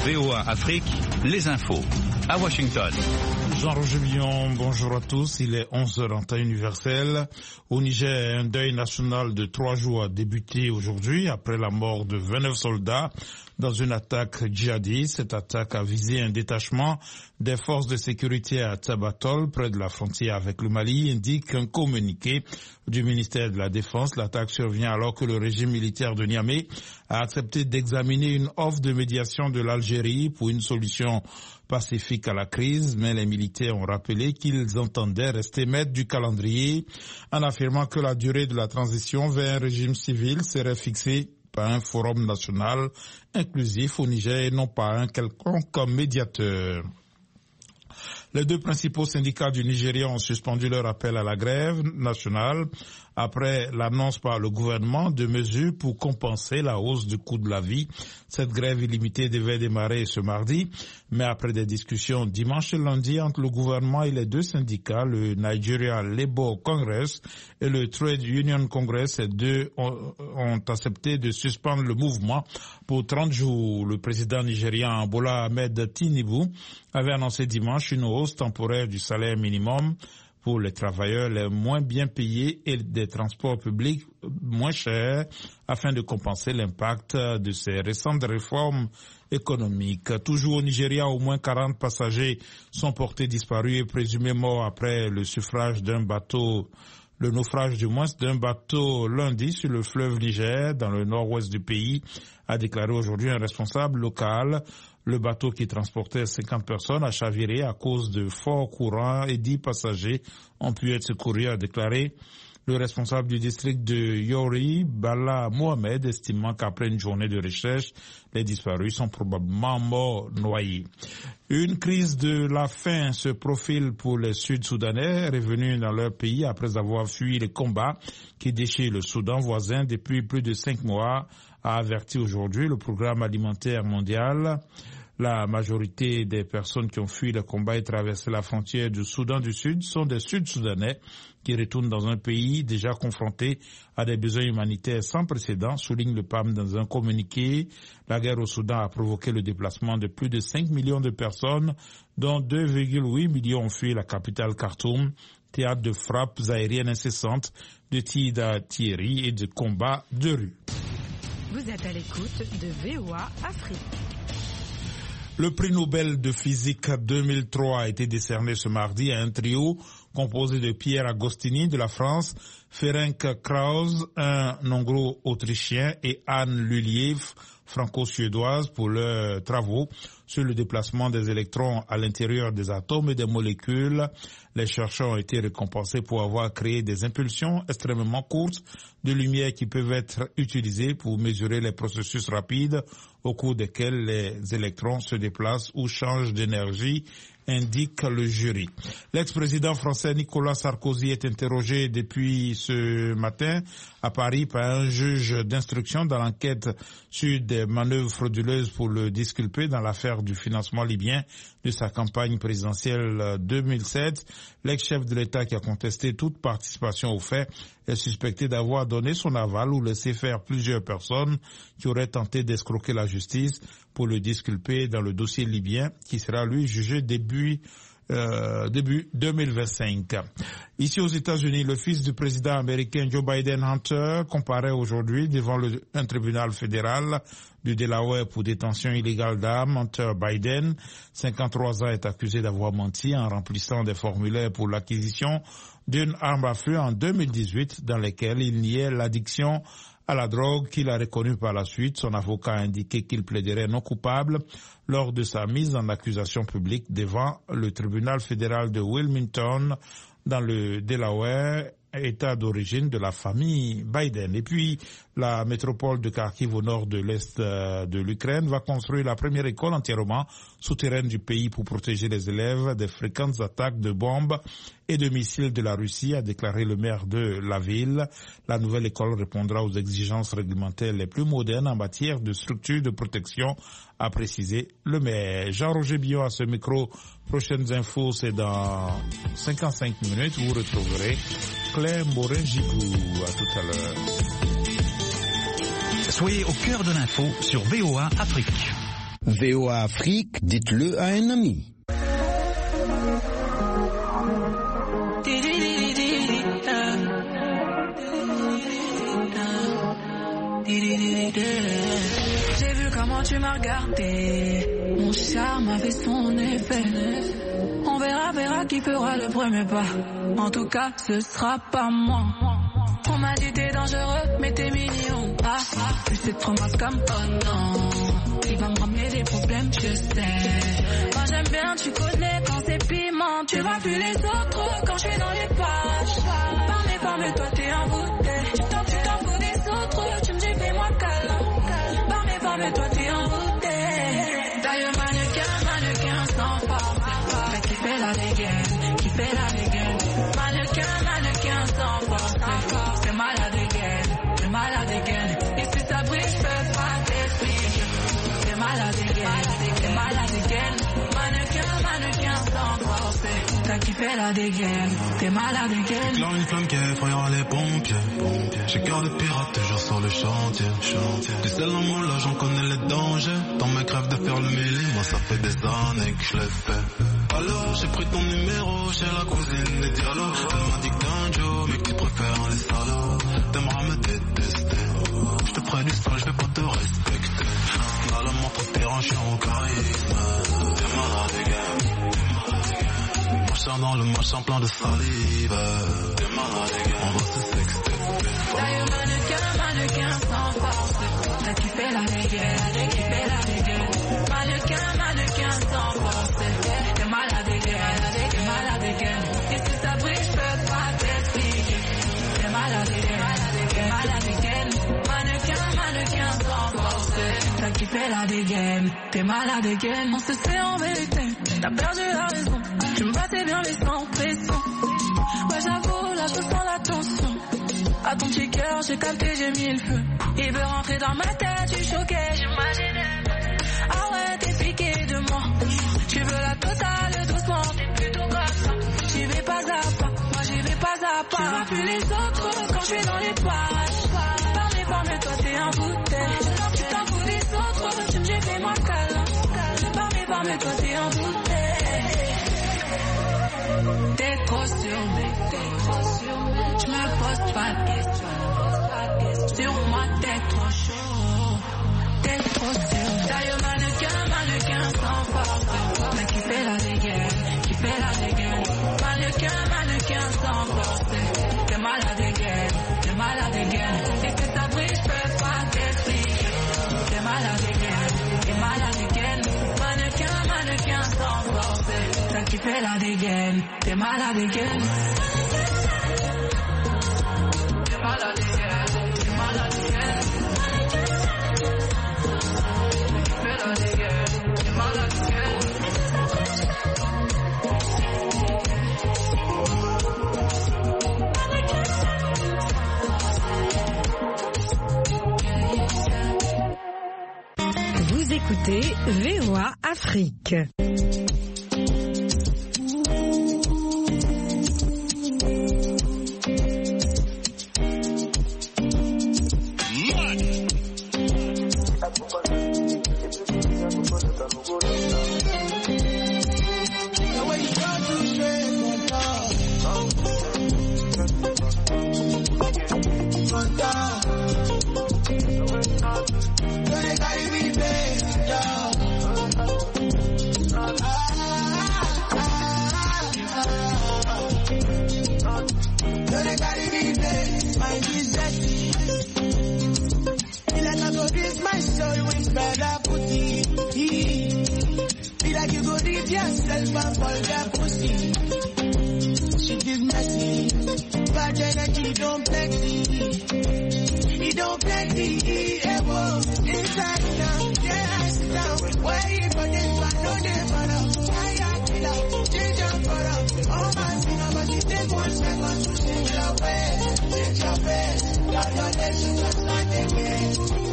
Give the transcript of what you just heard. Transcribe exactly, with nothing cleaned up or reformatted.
V O A Afrique, les infos. À Washington. Jean-Roger Billon, bonjour à tous. Il est onze heures en temps universel. Au Niger, un deuil national de trois jours a débuté aujourd'hui après la mort de vingt-neuf soldats dans une attaque djihadiste. Cette attaque a visé un détachement des forces de sécurité à Tabatol, près de la frontière avec le Mali, indique un communiqué du ministère de la Défense. L'attaque survient alors que le régime militaire de Niamey a accepté d'examiner une offre de médiation de l'Algérie pour une solution pacifique à la crise, mais les militaires ont rappelé qu'ils entendaient rester maîtres du calendrier en affirmant que la durée de la transition vers un régime civil serait fixée par un forum national inclusif au Niger et non par un quelconque médiateur. Les deux principaux syndicats du Nigeria ont suspendu leur appel à la grève nationale après l'annonce par le gouvernement de mesures pour compenser la hausse du coût de la vie. Cette grève illimitée devait démarrer ce mardi, mais après des discussions dimanche et lundi entre le gouvernement et les deux syndicats, le Nigeria Labour Congress et le Trade Union Congress, ces deux ont, ont accepté de suspendre le mouvement pour trente jours. Le président nigérian Bola Ahmed Tinubu avait annoncé dimanche une hausse temporaire du salaire minimum pour les travailleurs les moins bien payés et des transports publics moins chers afin de compenser l'impact de ces récentes réformes économiques. Toujours au Nigeria, au moins quarante passagers sont portés disparus et présumés morts après le suffrage d'un bateau Le naufrage du moins d'un bateau lundi sur le fleuve Niger dans le nord-ouest du pays, a déclaré aujourd'hui un responsable local. Le bateau qui transportait cinquante personnes a chaviré à cause de forts courants et dix passagers ont pu être secourus, a déclaré le responsable du district de Yori, Bala Mohamed, estimant qu'après une journée de recherche, les disparus sont probablement morts noyés. Une crise de la faim se profile pour les Sud-Soudanais revenus dans leur pays après avoir fui les combats qui déchirent le Soudan voisin depuis plus de cinq mois, a averti aujourd'hui le Programme alimentaire mondial. La majorité des personnes qui ont fui le combat et traversé la frontière du Soudan du Sud sont des Sud-Soudanais qui retournent dans un pays déjà confronté à des besoins humanitaires sans précédent, souligne le P A M dans un communiqué. La guerre au Soudan a provoqué le déplacement de plus de cinq millions de personnes, dont deux virgule huit millions ont fui la capitale Khartoum, théâtre de frappes aériennes incessantes, de tirs d'artillerie et de combats de rue. Vous êtes à l'écoute de V O A Afrique. Le prix Nobel de physique deux mille trois a été décerné ce mardi à un trio composé de Pierre Agostini de la France, Ferenc Krauss, un hongro-autrichien, et Anne Luliev, franco-suédoise, pour leurs travaux sur le déplacement des électrons à l'intérieur des atomes et des molécules. Les chercheurs ont été récompensés pour avoir créé des impulsions extrêmement courtes de lumière qui peuvent être utilisées pour mesurer les processus rapides au cours desquels les électrons se déplacent ou changent d'énergie, indique le jury. L'ex-président français Nicolas Sarkozy est interrogé depuis ce matin à Paris par un juge d'instruction dans l'enquête sur des manœuvres frauduleuses pour le disculper dans l'affaire du financement libyen de sa campagne présidentielle deux mille sept. L'ex-chef de l'État qui a contesté toute participation au fait est suspecté d'avoir donné son aval ou laissé faire plusieurs personnes qui auraient tenté d'escroquer la justice pour le disculper dans le dossier libyen qui sera lui jugé début Euh, début deux mille vingt-cinq. Ici aux États-Unis, le fils du président américain Joe Biden, Hunter, comparaît aujourd'hui devant le, un tribunal fédéral du Delaware pour détention illégale d'armes. Hunter Biden, cinquante-trois ans, est accusé d'avoir menti en remplissant des formulaires pour l'acquisition d'une arme à feu en deux mille dix-huit dans lesquels il niait l'addiction à la drogue qu'il a reconnue par la suite. Son avocat a indiqué qu'il plaiderait non coupable lors de sa mise en accusation publique devant le tribunal fédéral de Wilmington dans le Delaware, État d'origine de la famille Biden. Et puis, la métropole de Kharkiv au nord de l'est de l'Ukraine va construire la première école entièrement souterraine du pays pour protéger les élèves des fréquentes attaques de bombes et de missiles de la Russie, a déclaré le maire de la ville. La nouvelle école répondra aux exigences réglementaires les plus modernes en matière de structures de protection, a précisé le maire. Jean-Roger Billon à ce micro. Prochaines infos, c'est dans cinquante-cinq minutes. Vous retrouverez Claire Morin-Gigou. À tout à l'heure. Soyez au cœur de l'info sur V O A Afrique. V O A Afrique, dites-le à un ami. J'ai vu comment tu m'as regardé, mon charme a fait son effet. On verra, verra qui fera le premier pas. En tout cas, ce sera pas moi. On m'a dit t'es dangereux, mais t'es mignon. Ah, ah, plus c'est trop mal comme oh non. Il va me ramener des problèmes, je sais. Moi j'aime bien, tu connais quand c'est piment. Tu vois plus les autres quand je suis dans les pages. Par mes formes, toi t'es un bouteille. Tu t'en, tu t'en fous des autres, tu me dis fais-moi câlin. Par mes formes, toi t'es un bouteille. D'ailleurs mannequin, mannequin sans force. Mais qui fait la dégaine, qui fait la dégaine. Mannequin, mannequin sans force. C'est malade again, c'est malade again. Et si ça brille, je peux pas t'expliquer. C'est malade again, c'est malade again. Mannequin, mannequin sans force. T'as kiffé la dégaine, t'es malade again. J'lance une flamme qui effrayera les pompiers. J'ai cœur de pirate toujours sur le chantier. Tu sais l'amour là j'en connais les dangers. Dans mes crèves de faire le mêlé, moi ça fait des années que je l'ai fait. Alors j'ai pris ton numéro chez la cousine des dialogues. Elle m'a dit que t'es un Joe mais que tu préfères les salauds. T'aimeras me détester. Je te ferai du sale, je vais pas te respecter. On a la montre terrain, je suis en charisme. T'es malade again. Machin dans le machin plein de salive. T'es malade again. On va se sexter. D'ailleurs mannequin, mannequin sans force. T'as kiffé la dégaine, t'as kiffé la dégaine. Mannequin, mannequin sans force. T'es malade again, t'es malade again. Et si ça brille, je peux pas t'expliquer. T'es malade again, t'es malade again. Mannequin, mannequin sans force. T'as kiffé la dégaine, t'es malade again. On se sait en vérité, t'as perdu la raison. Tu me battais bien mais sans pression. Ouais j'avoue, là je sens la tension. À ton petit cœur, j'ai capté, j'ai mis le feu. Il veut rentrer dans ma tête, tu choquais, j'imaginais. Ah ouais, t'es piqué de moi. Tu veux la totale doucement, t'es plutôt comme ça. J'y vais pas à pas, moi j'y vais pas à pas. Tu vois plus les autres quand je suis dans les pages. Par mes formes, toi t'es un bouteille. Tu t'en fous des autres, tu me dis fais-moi câlin. Par mes formes, toi t'es un bouteille. T'es trop sûr, mais t'es trop sûr. Je me pose pas de questions. Sur moi t'es trop chaud. T'es trop sûr. D'ailleurs mannequin, mannequin sans force. Mais qui fait la dégaine, qui fait la dégaine. Mannequin, mannequin sans force. T'es malade again, t'es malade again. Et que ça brille, je peux pas t'expliquer. T'es malade again, t'es malade again. Mannequin, mannequin sans force. T'as kiffé la dégaine, t'es malade again. T'es malade again, t'es malade again. T'as kiffé la dégaine, t'es malade again. Vous écoutez V O A Afrique. Change your face, got your nation just like again.